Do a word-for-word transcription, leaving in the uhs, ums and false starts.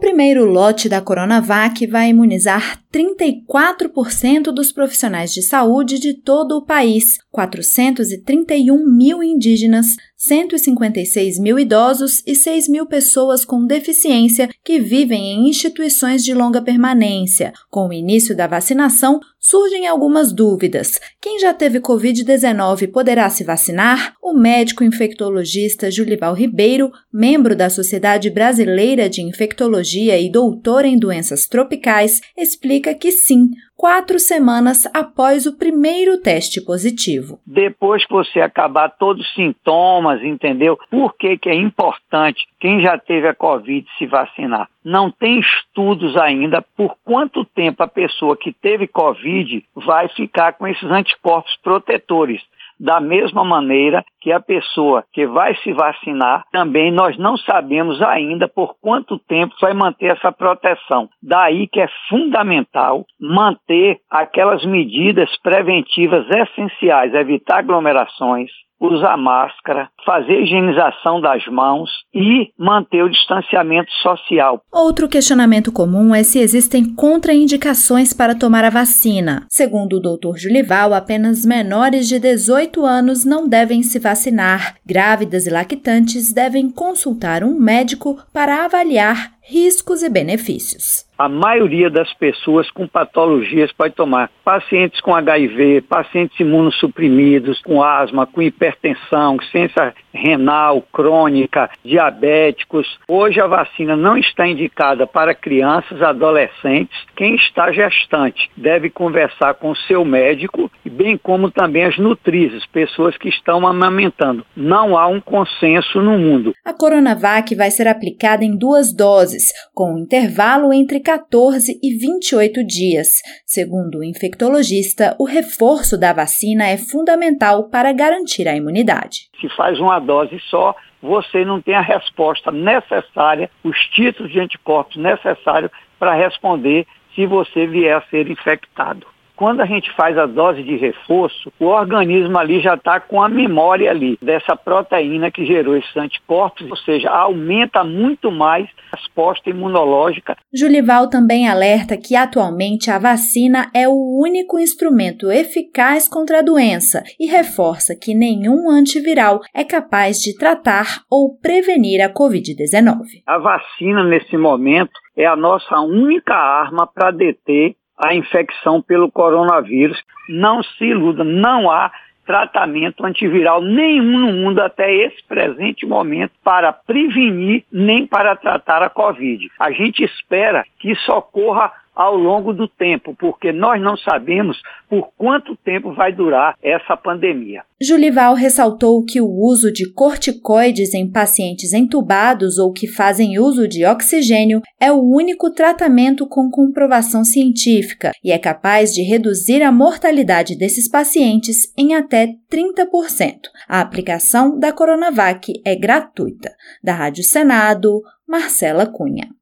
primeiro lote da Coronavac vai imunizar trinta e quatro por cento dos profissionais de saúde de todo o país, quatrocentos e trinta e um mil indígenas, cento e cinquenta e seis mil idosos e seis mil pessoas com deficiência que vivem em instituições de longa permanência. Com o início da vacinação, surgem algumas dúvidas. Quem já teve covid dezenove poderá se vacinar? O médico infectologista Julival Ribeiro, membro da Sociedade Brasileira de Infectologia e doutor em doenças tropicais, explica que sim, quatro semanas após o primeiro teste positivo. Depois que você acabar todos os sintomas, entendeu? Por que que é importante quem já teve a Covid se vacinar? Não tem estudos ainda por quanto tempo a pessoa que teve Covid vai ficar com esses anticorpos protetores. Da mesma maneira que a pessoa que vai se vacinar, também nós não sabemos ainda por quanto tempo vai manter essa proteção. Daí que é fundamental manter aquelas medidas preventivas essenciais, evitar aglomerações, usar máscara, fazer higienização das mãos e manter o distanciamento social. Outro questionamento comum é se existem contraindicações para tomar a vacina. Segundo o doutor Julival, apenas menores de dezoito anos não devem se vacinar. Grávidas e lactantes devem consultar um médico para avaliar riscos e benefícios. A maioria das pessoas com patologias pode tomar. Pacientes com H I V, pacientes imunossuprimidos, com asma, com hipertensão, ciência renal, crônica, diabéticos. Hoje a vacina não está indicada para crianças, adolescentes. Quem está gestante deve conversar com o seu médico, bem como também as nutrizes, pessoas que estão amamentando. Não há um consenso no mundo. A Coronavac vai ser aplicada em duas doses, com um intervalo entre quatorze e vinte e oito dias. Segundo o infectologista, o reforço da vacina é fundamental para garantir a imunidade. Se faz uma dose só, você não tem a resposta necessária, os títulos de anticorpos necessários para responder se você vier a ser infectado. Quando a gente faz a dose de reforço, o organismo ali já está com a memória ali dessa proteína que gerou esses anticorpos, ou seja, aumenta muito mais a resposta imunológica. Julival também alerta que atualmente a vacina é o único instrumento eficaz contra a doença e reforça que nenhum antiviral é capaz de tratar ou prevenir a covid dezenove. A vacina, nesse momento, é a nossa única arma para deter a infecção pelo coronavírus. Não se iluda, não há tratamento antiviral nenhum no mundo até esse presente momento para prevenir nem para tratar a Covid. A gente espera que isso ocorra ao longo do tempo, porque nós não sabemos por quanto tempo vai durar essa pandemia. Julival ressaltou que o uso de corticoides em pacientes entubados ou que fazem uso de oxigênio é o único tratamento com comprovação científica e é capaz de reduzir a mortalidade desses pacientes em até trinta por cento. A aplicação da Coronavac é gratuita. Da Rádio Senado, Marcela Cunha.